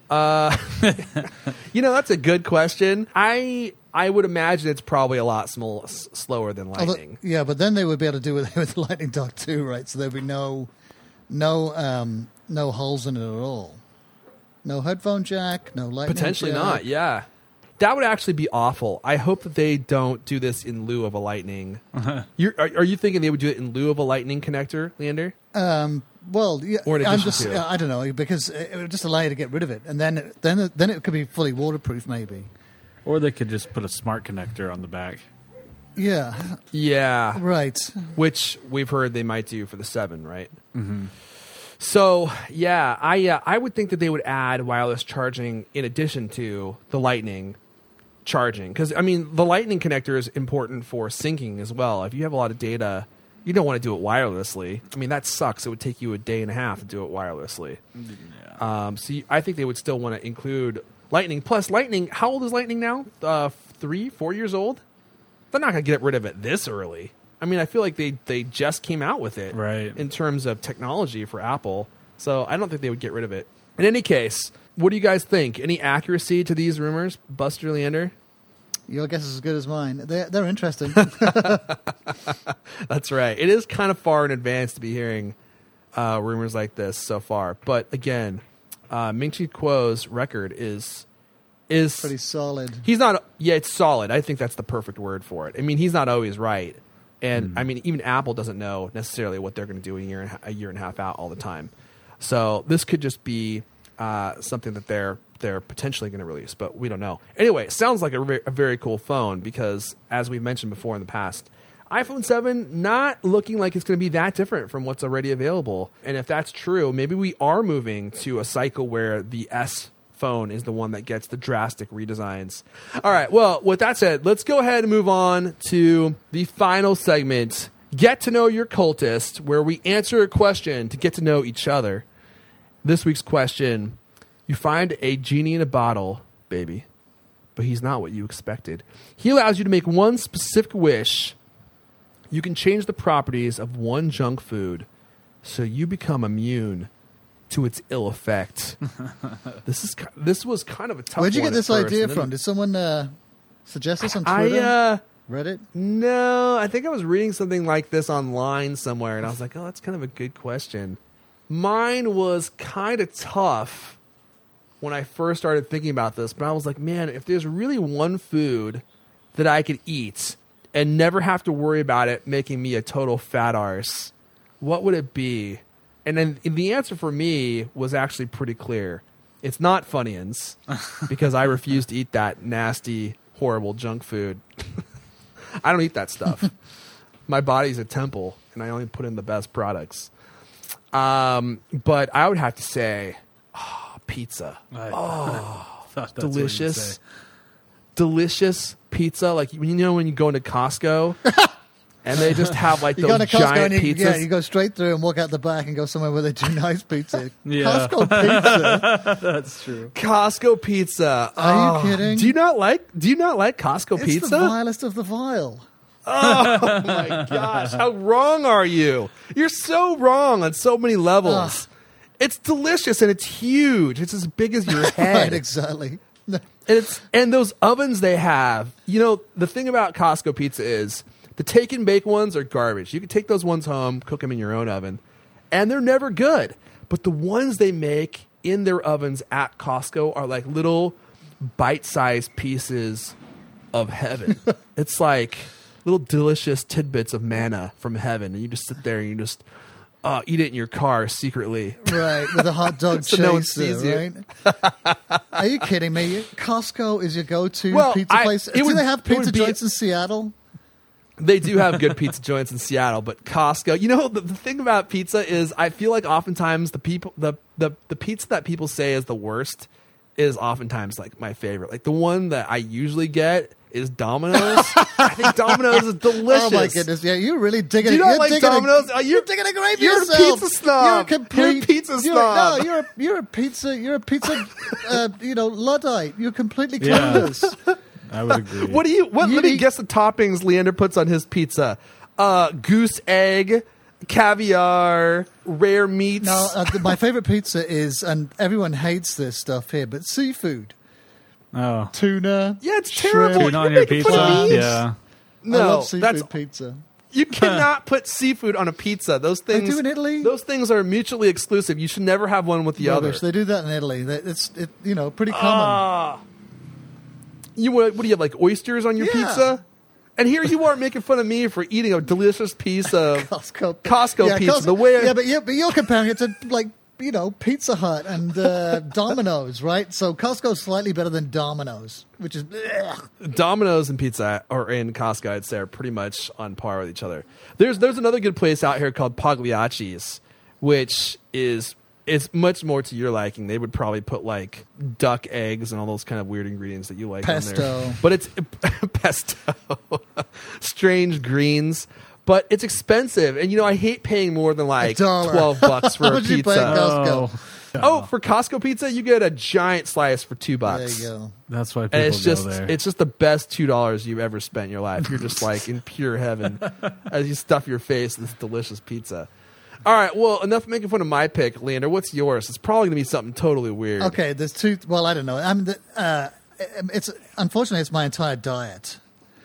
S2: That's a good question. I would imagine it's probably a lot slower than Lightning.
S4: Yeah, but then they would be able to do it with the Lightning Dock too, right? So there'd be no holes in it at all. No headphone jack, no Lightning
S2: Potentially
S4: jack.
S2: not, yeah. That would actually be awful. I hope that they don't do this in lieu of a lightning. Are you thinking they would do it in lieu of a lightning connector, Leander?
S4: Well, yeah,
S2: Or in
S4: I'm
S2: addition
S4: just,
S2: to?
S4: I don't know, because it would just allow you to get rid of it, and then it could be fully waterproof, maybe.
S3: Or they could just put a smart connector on the back.
S4: Yeah,
S2: Yeah.
S4: right.
S2: Which we've heard they might do for the 7, right? Mm-hmm. So, yeah, I would think that they would add wireless charging in addition to the lightning charging. Because, I mean, the lightning connector is important for syncing as well. If you have a lot of data, you don't want to do it wirelessly. I mean, that sucks. It would take you a day and a half to do it wirelessly. Yeah. I think they would still want to include lightning. Plus, lightning, how old is lightning now? 3, 4 years old? They're not going to get rid of it this early. I mean, I feel like they just came out with it in terms of technology for Apple. So I don't think they would get rid of it. In any case, what do you guys think? Any accuracy to these rumors, Buster, Leander?
S4: Your guess is as good as mine. They're interesting.
S2: That's right. It is kind of far in advance to be hearing rumors like this so far. But again, Ming-Chi Kuo's record is
S4: pretty solid.
S2: He's not. Yeah, it's solid. I think that's the perfect word for it. I mean, he's not always right, and I mean, even Apple doesn't know necessarily what they're going to do a year and a half out all the time. So this could just be something that they're potentially going to release, but we don't know. Anyway, it sounds like a very cool phone because, as we've mentioned before in the past, iPhone 7 not looking like it's going to be that different from what's already available. And if that's true, maybe we are moving to a cycle where the S phone is the one that gets the drastic redesigns. All right, well, with that said, let's go ahead and move on to the final segment, Get to Know Your Cultist, where we answer a question to get to know each other. This week's question: you find a genie in a bottle, baby, but he's not what you expected. He allows you to make one specific wish. You can change the properties of one junk food so you become immune to its ill effect. This was kind of a tough one.
S4: Where'd you get this
S2: at first,
S4: idea
S2: and then
S4: from? Did someone suggest this on Twitter? Reddit?
S2: No, I think I was reading something like this online somewhere, and I was like, oh, that's kind of a good question. Mine was kind of tough when I first started thinking about this, but I was like, man, if there's really one food that I could eat and never have to worry about it making me a total fat arse, what would it be? And then the answer for me was actually pretty clear. It's not Funyuns, because I refuse to eat that nasty, horrible junk food. I don't eat that stuff. My body's a temple, and I only put in the best products. But I would have to say, pizza. Delicious. Delicious pizza. Like, you know when you go into Costco and they just have like those giant pizzas?
S4: Yeah, you go straight through and walk out the back and go somewhere where they do nice pizza.
S3: Yeah.
S4: Costco pizza.
S3: That's true.
S2: Costco pizza.
S4: Are you kidding?
S2: Do you not like Costco
S4: It's
S2: pizza?
S4: the vilest of the vile.
S2: Oh my gosh, how wrong are you? You're so wrong on so many levels. It's delicious and it's huge. It's as big as your head.
S4: Right, exactly.
S2: And those ovens they have. You know, the thing about Costco pizza is the take and bake ones are garbage. You can take those ones home, cook them in your own oven, and they're never good. But the ones they make in their ovens at Costco are like little bite-sized pieces of heaven. It's like little delicious tidbits of manna from heaven, and you just sit there and you just eat it in your car secretly.
S4: Right, with a hot dog
S2: So no one
S4: chaser,
S2: sees you.
S4: right? Are you kidding me? Costco is your go-to pizza place?
S2: it would-
S4: Do they have
S2: it would
S4: pizza
S2: be-
S4: joints in Seattle?
S2: They do have good pizza joints in Seattle, but Costco. You know, the thing about pizza is, I feel like oftentimes the pizza that people say is the worst is oftentimes like my favorite. Like the one that I usually get is Domino's. I think Domino's is delicious.
S4: Oh my goodness! Yeah, you're really digging.
S2: Do you not
S4: you're
S2: like
S4: digging
S2: Domino's?
S4: You're digging a grave
S2: You're
S4: yourself.
S2: a pizza snob.
S4: You're a complete.
S2: You're a pizza snob.
S4: No, you're a pizza. You're a pizza. Luddite. You're completely
S3: Yeah.
S4: clueless.
S3: I would agree.
S2: What do you? What?
S4: You
S2: Let me
S4: eat-
S2: guess the toppings Leander puts on his pizza: goose egg, caviar, rare meats.
S4: No, my favorite pizza is, and everyone hates this stuff here, but seafood.
S3: Oh.
S4: Tuna.
S2: Yeah, it's
S4: shrimp.
S2: terrible.
S3: Tuna on
S2: You're
S3: your
S2: making fun of
S3: pizza?
S2: me.
S3: Yeah.
S4: I
S2: No,
S4: love seafood
S2: that's
S4: pizza.
S2: you cannot put seafood on a pizza. Those things
S4: do in Italy?
S2: Those things are mutually exclusive. You should never have one with the
S4: Rubbish.
S2: other.
S4: They do that in Italy. It's pretty common.
S2: Ah. What do you have, like oysters on your
S4: Yeah.
S2: pizza? And here you are making fun of me for eating a delicious piece of Costco pizza. The way
S4: but you're comparing it to like Pizza Hut and Domino's, right? So Costco's slightly better than Domino's, which is
S2: Domino's and Pizza or in Costco, I'd say, are pretty much on par with each other. There's another good place out here called Pagliacci's, which is much more to your liking. They would probably put like duck eggs and all those kind of weird ingredients that you like
S4: Pesto.
S2: on there. But it's pesto, strange greens. But it's expensive, and I hate paying more than like
S4: $1.
S2: $12 for
S4: How
S2: a
S4: much you pay at
S2: pizza.
S4: Costco?
S2: For Costco pizza, you get a giant slice for $2.
S4: There you go.
S3: That's why people
S2: And it's
S3: go
S2: just
S3: there.
S2: it's just the best $2 you've ever spent in your life. You're just like in pure heaven as you stuff your face with this delicious pizza. All right, well, enough making fun of my pick, Leander. What's yours? It's probably going to be something totally weird.
S4: Okay, there's two. Well, I don't know. I mean, unfortunately, it's my entire diet.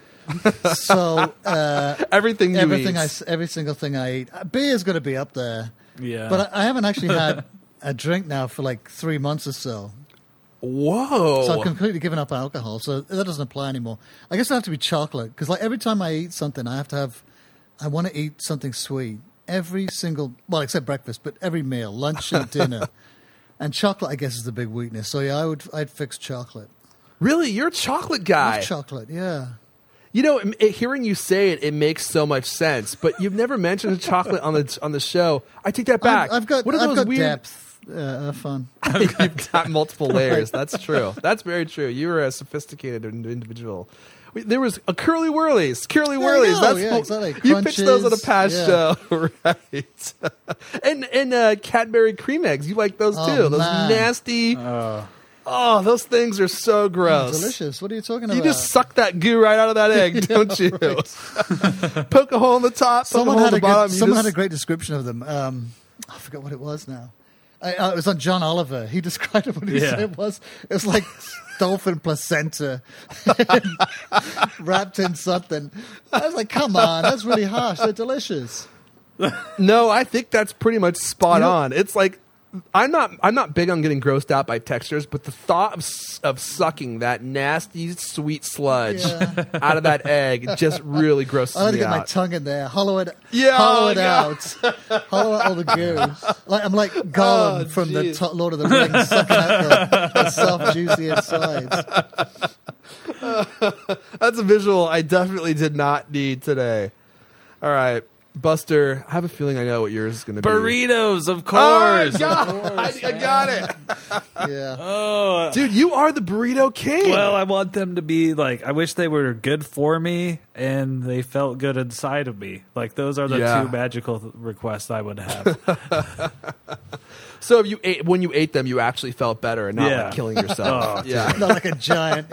S4: So
S2: Everything you eat.
S4: every single thing I eat. Beer is going to be up there.
S3: Yeah.
S4: But I haven't actually had a drink now for like 3 months or so.
S2: Whoa.
S4: So I've completely given up alcohol. So that doesn't apply anymore. I guess it have to be chocolate because like every time I eat something, I want to eat something sweet. Every single, well, except breakfast, but every meal, lunch and dinner. And chocolate, I guess, is the big weakness. So yeah, I'd fix chocolate.
S2: Really? You're a chocolate guy.
S4: I love chocolate, yeah.
S2: Hearing you say it makes so much sense. But you've never mentioned chocolate on the show. I take that back.
S4: I've got
S2: weird
S4: depth. Fun.
S2: You've got multiple layers. That's true. That's very true. You're a sophisticated individual. There was a Curly Whirlies. Curly Whirlies.
S4: Exactly.
S2: You pitched those on a past
S4: yeah.
S2: show, right? and Cadbury cream eggs. You like those too? Those
S4: man.
S2: nasty. Oh, those things are so gross.
S4: Delicious. What are you talking about?
S2: You just suck that goo right out of that egg, don't you? Poke a hole in the top,
S4: Someone
S2: poke a hole in the bottom.
S4: Someone had a great description of them. I forgot what it was now. It was on John Oliver. He described it. What he said it was. It was like dolphin placenta wrapped in something. I was like, come on, that's really harsh. They're delicious.
S2: No, I think that's pretty much spot on. It's like I'm not big on getting grossed out by textures, but the thought of sucking that nasty sweet sludge out of that egg just really grosses me out.
S4: I like to get my tongue in there, hollow it out, hollow out all the goo. Like I'm like Gollum from the Lord of the Rings, sucking out the soft, juicy insides.
S2: That's a visual I definitely did not need today. All right. Buster, I have a feeling I know what yours is going to be.
S3: Burritos, of
S2: Oh,
S3: course.
S2: I got it.
S4: Yeah.
S3: Oh,
S2: Dude, you are the burrito king.
S3: well, I want them to be like, I wish they were good for me and they felt good inside of me. Like, those are the two magical requests I would have.
S2: So if when you ate them, you actually felt better and not like killing yourself.
S4: Not like a giant,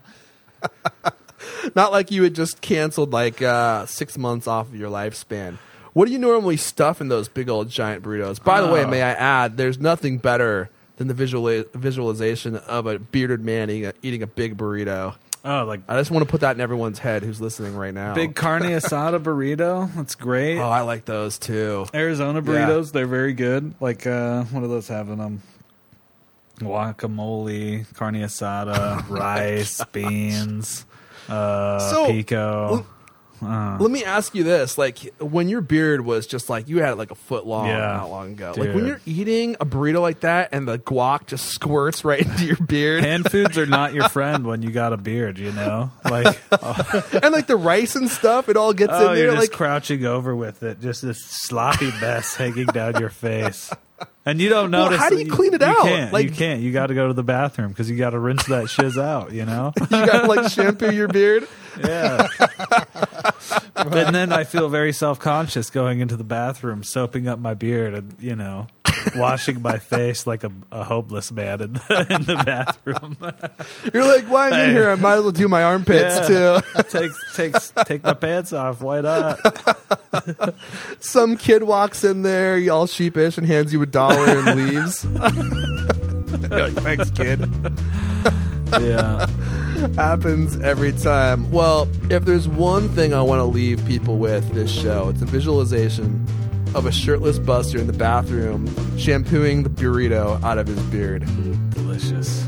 S2: Not like you had just canceled like 6 months off of your lifespan. What do you normally stuff in those big old giant burritos? By the way, may I add, there's nothing better than the visualization of a bearded man eating a big burrito.
S3: Oh, like
S2: I just want to put that in everyone's head who's listening right now.
S3: big carne asada burrito. That's great.
S2: Oh, I like those too.
S3: Arizona burritos, they're very good. Like, what do those have in them? Guacamole, carne asada, rice, beans, pico.
S2: Let me ask you this: like, when your beard was just like you had it like a foot long, not long ago.
S3: Dude.
S2: Like when you're eating a burrito like that, and the guac just squirts right into your beard.
S3: Hand foods are not your friend when you got a beard, you know. Like,
S2: and like the rice and stuff, it all gets in there.
S3: You're just
S2: Like
S3: crouching over with it, just this sloppy mess hanging down your face. And you don't notice.
S2: Well, how do you clean it out?
S3: Can't,
S2: like,
S3: you can't. You got to go to the bathroom because you got to rinse that shiz out. You know.
S2: you got to like shampoo your beard.
S3: Yeah. And then I feel very self-conscious going into the bathroom, soaping up my beard, and washing my face like a hopeless man in the bathroom.
S2: You're like, why am I in here? I might as well do my armpits too.
S3: Take my pants off. Why not?
S2: Some kid walks in there, all sheepish, and hands you $1 and leaves. You're like, thanks, kid.
S3: Yeah.
S2: Happens every time. Well, if there's one thing I want to leave people with this show, it's a visualization of a shirtless Buster in the bathroom shampooing the burrito out of his beard.
S3: Delicious.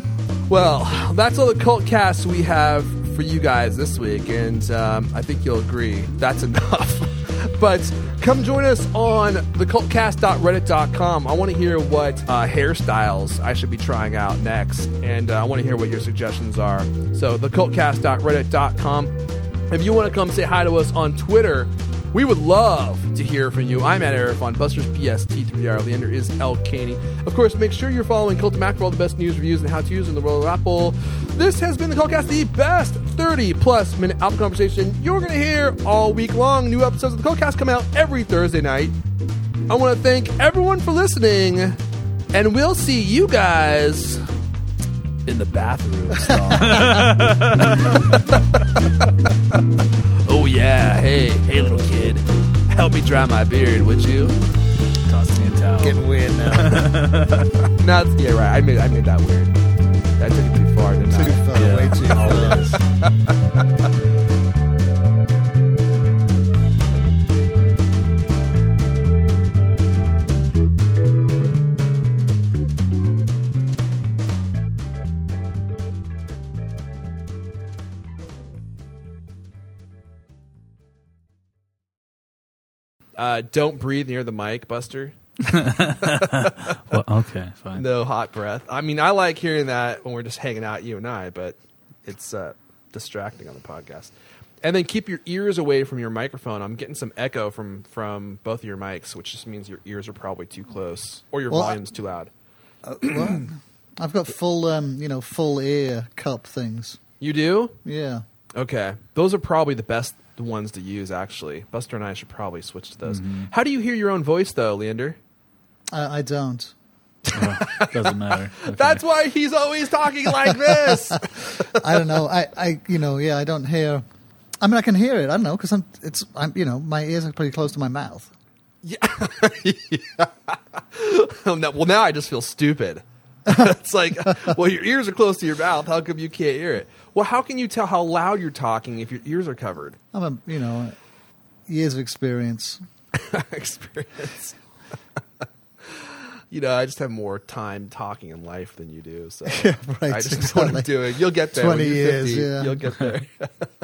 S2: Well, that's all the cult casts we have for you guys this week, and I think you'll agree that's enough. But come join us on thecultcast.reddit.com. I want to hear what hairstyles I should be trying out next, and I want to hear what your suggestions are. So thecultcast.reddit.com. If you want to come say hi to us on Twitter, we would love to hear from you. I'm at Arifon, Buster's PST3R, Leander is L. Caney. Of course, make sure you're following Cult of Mac for all the best news, reviews, and how-tos in the world of Apple. This has been the Cultcast, the best 30-plus minute Apple conversation you're going to hear all week long. New episodes of the Cultcast come out every Thursday night. I want to thank everyone for listening, and we'll see you guys in the bathroom stall. Oh yeah, hey little kid, help me dry my beard, would you?
S3: Toss me a towel.
S4: Getting weird now.
S2: No, yeah, right. I made that weird. I took it too far, didn't I?
S4: Too far,
S3: Yeah,
S4: way too far.
S2: Don't breathe near the mic, Buster.
S3: Well, okay, fine.
S2: No hot breath. I mean, I like hearing that when we're just hanging out, you and I, but it's distracting on the podcast. And then keep your ears away from your microphone. I'm getting some echo from both of your mics, which just means your ears are probably too close or your volume's too loud.
S4: What? I've got full ear cup things.
S2: You do?
S4: Yeah.
S2: Okay. Those are probably the best ones to use, actually. Buster and I should probably switch to those. How do you hear your own voice, though, Leander?
S4: I don't.
S3: Doesn't matter. Okay.
S2: That's why he's always talking like this.
S4: I don't know. I don't hear. I mean, I can hear it. I don't know because my ears are pretty close to my mouth.
S2: Yeah. Well, now I just feel stupid. It's like, well, your ears are close to your mouth. How come you can't hear it? Well, how can you tell how loud you're talking if your ears are covered?
S4: Years of experience.
S2: Experience. I just have more time talking in life than you do. So
S4: Yeah, right,
S2: I just know what I'm
S4: exactly.
S2: doing. You'll get there.
S4: 20
S2: when you're
S4: years,
S2: 50,
S4: yeah.
S2: You'll get there.